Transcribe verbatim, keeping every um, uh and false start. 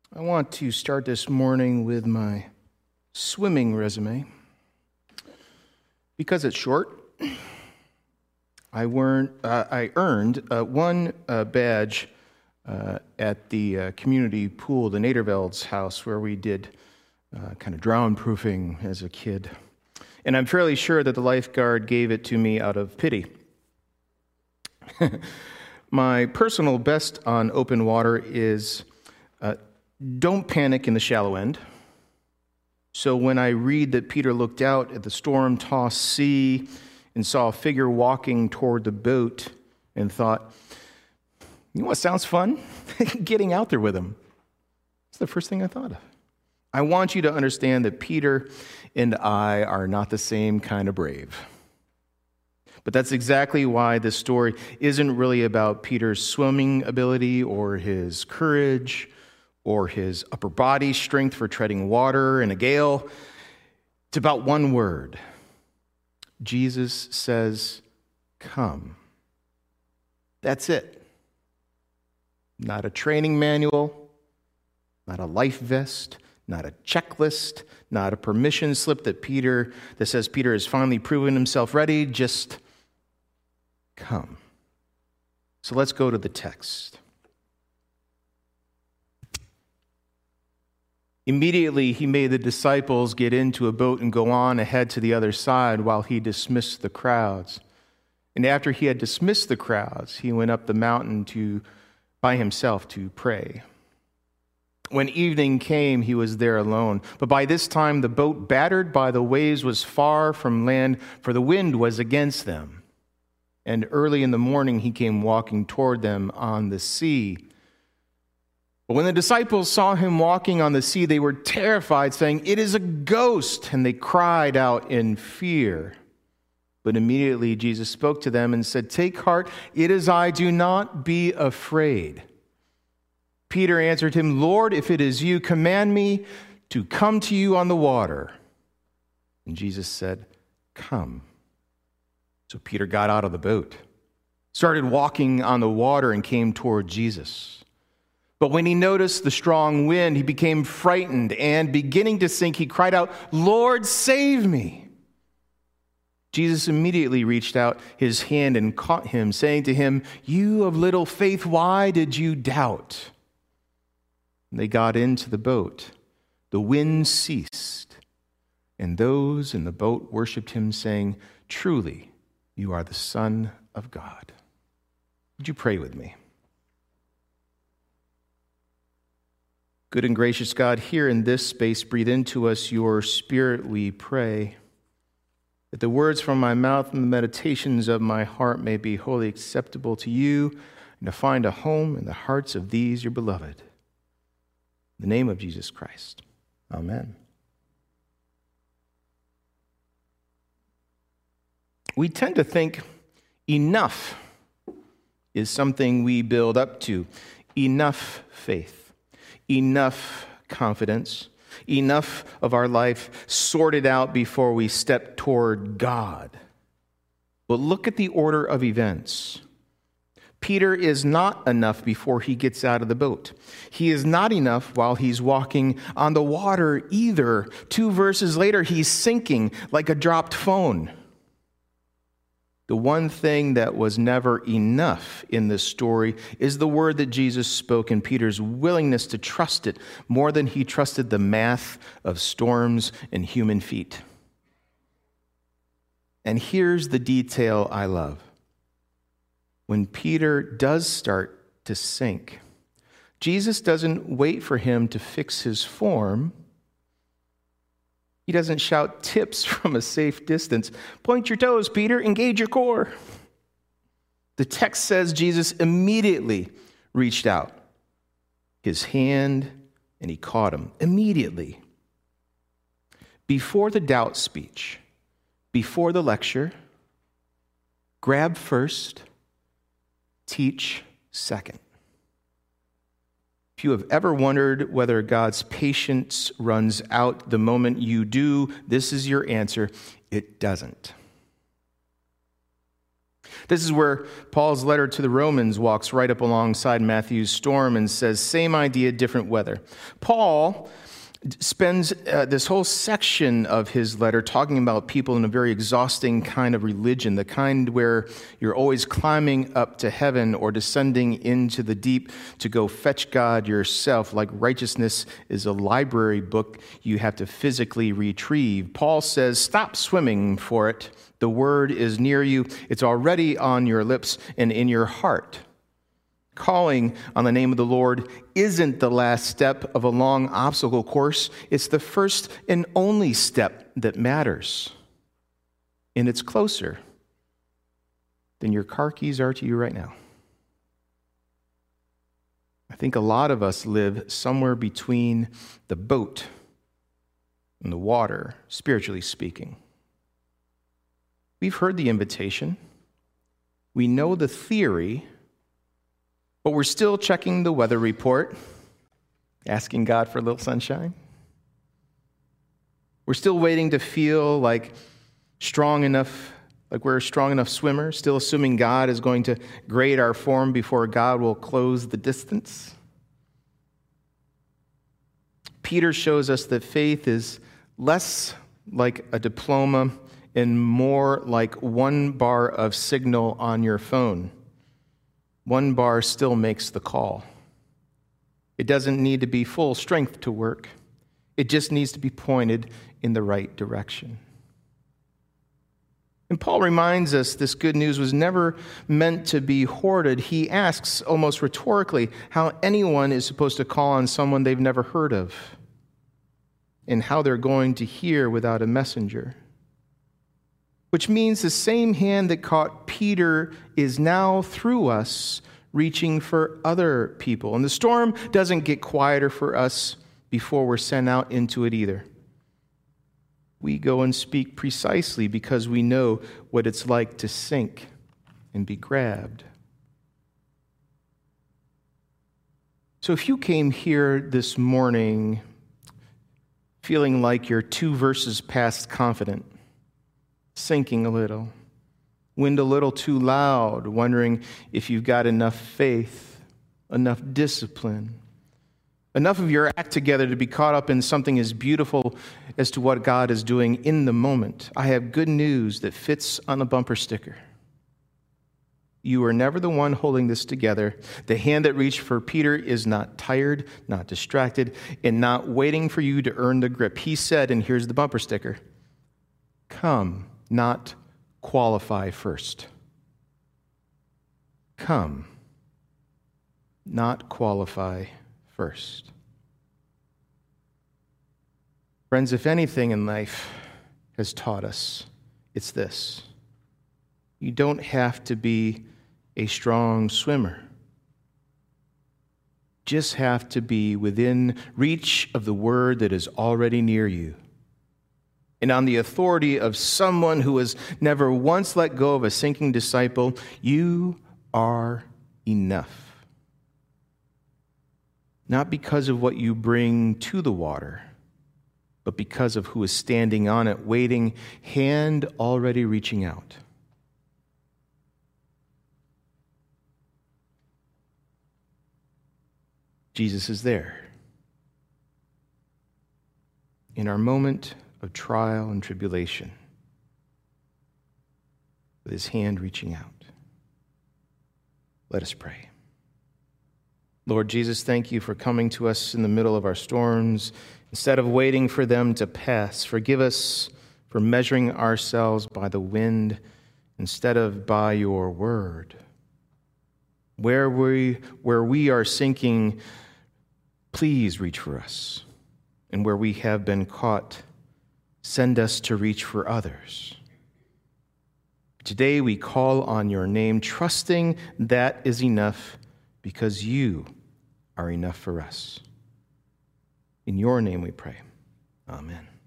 I want to start this morning with my swimming resume. Because it's short, I, weren't, uh, I earned uh, one uh, badge uh, at the uh, community pool, the Naderveld's house, where we did uh, kind of drown-proofing as a kid. And I'm fairly sure that the lifeguard gave it to me out of pity. My personal best on open water is uh, don't panic in the shallow end. So when I read that Peter looked out at the storm-tossed sea and saw a figure walking toward the boat and thought, you know what sounds fun? Getting out there with him. That's the first thing I thought of. I want you to understand that Peter and I are not the same kind of brave. But that's exactly why this story isn't really about Peter's swimming ability or his courage or his upper body strength for treading water in a gale. It's about one word. Jesus says, come. That's it. Not a training manual, not a life vest, not a checklist, not a permission slip that Peter that says Peter has finally proven himself ready. Just come. So let's go to the text. Immediately, he made the disciples get into a boat and go on ahead to the other side while he dismissed the crowds. And after he had dismissed the crowds, he went up the mountain to by himself to pray. When evening came, he was there alone. But by this time, the boat, battered by the waves, was far from land, for the wind was against them. And early in the morning, he came walking toward them on the sea. But when the disciples saw him walking on the sea, they were terrified, saying, "It is a ghost!" And they cried out in fear. But immediately Jesus spoke to them and said, "Take heart, it is I, do not be afraid." Peter answered him, "Lord, if it is you, command me to come to you on the water." And Jesus said, "Come." So Peter got out of the boat, started walking on the water, and came toward Jesus. But when he noticed the strong wind, he became frightened, and beginning to sink, he cried out, "Lord, save me." Jesus immediately reached out his hand and caught him, saying to him, "You of little faith, why did you doubt?" And they got into the boat. The wind ceased, and those in the boat worshipped him, saying, "Truly, you are the Son of God." Would you pray with me? Good and gracious God, here in this space, breathe into us your Spirit, we pray, that the words from my mouth and the meditations of my heart may be wholly acceptable to you and to find a home in the hearts of these, your beloved. In the name of Jesus Christ, amen. We tend to think enough is something we build up to. Enough faith. Enough confidence, enough of our life sorted out before we step toward God. But look at the order of events. Peter is not enough before he gets out of the boat. He is not enough while he's walking on the water either. Two verses later, he's sinking like a dropped phone. The one thing that was never enough in this story is the word that Jesus spoke and Peter's willingness to trust it more than he trusted the math of storms and human feet. And here's the detail I love. When Peter does start to sink, Jesus doesn't wait for him to fix his form. He doesn't shout tips from a safe distance. Point your toes, Peter. Engage your core. The text says Jesus immediately reached out his hand and he caught him. Immediately. Before the doubt speech, before the lecture, grab first, teach second. If you have ever wondered whether God's patience runs out the moment you do, this is your answer. It doesn't. This is where Paul's letter to the Romans walks right up alongside Matthew's storm and says, same idea, different weather. Paul spends uh, this whole section of his letter talking about people in a very exhausting kind of religion, the kind where you're always climbing up to heaven or descending into the deep to go fetch God yourself, like righteousness is a library book you have to physically retrieve. Paul says, stop swimming for it. The word is near you. It's already on your lips and in your heart. Calling on the name of the Lord isn't the last step of a long obstacle course. It's the first and only step that matters. And it's closer than your car keys are to you right now. I think a lot of us live somewhere between the boat and the water, spiritually speaking. We've heard the invitation. We know the theory. But we're still checking the weather report, asking God for a little sunshine. We're still waiting to feel like strong enough, like we're a strong enough swimmer, still assuming God is going to grade our form before God will close the distance. Peter shows us that faith is less like a diploma and more like one bar of signal on your phone. One bar still makes the call. It doesn't need to be full strength to work. It just needs to be pointed in the right direction. And Paul reminds us this good news was never meant to be hoarded. He asks almost rhetorically how anyone is supposed to call on someone they've never heard of and how they're going to hear without a messenger. Which means the same hand that caught Peter is now through us reaching for other people. And the storm doesn't get quieter for us before we're sent out into it either. We go and speak precisely because we know what it's like to sink and be grabbed. So if you came here this morning feeling like you're two verses past confident, sinking a little, wind a little too loud, wondering if you've got enough faith, enough discipline, enough of your act together to be caught up in something as beautiful as to what God is doing in the moment, I have good news that fits on a bumper sticker. You are never the one holding this together. The hand that reached for Peter is not tired, not distracted, and not waiting for you to earn the grip. He said, and here's the bumper sticker, come. Not qualify first. Come, not qualify first. Friends, if anything in life has taught us, it's this. You don't have to be a strong swimmer. Just have to be within reach of the word that is already near you. And on the authority of someone who has never once let go of a sinking disciple, you are enough. Not because of what you bring to the water, but because of who is standing on it, waiting, hand already reaching out. Jesus is there. In our moment of trial and tribulation, with his hand reaching out. Let us pray. Lord Jesus, thank you for coming to us in the middle of our storms instead of waiting for them to pass. Forgive us for measuring ourselves by the wind instead of by your word. Where we, where we are sinking, please reach for us. And where we have been caught, send us to reach for others. Today we call on your name, trusting that is enough because you are enough for us. In your name we pray. Amen.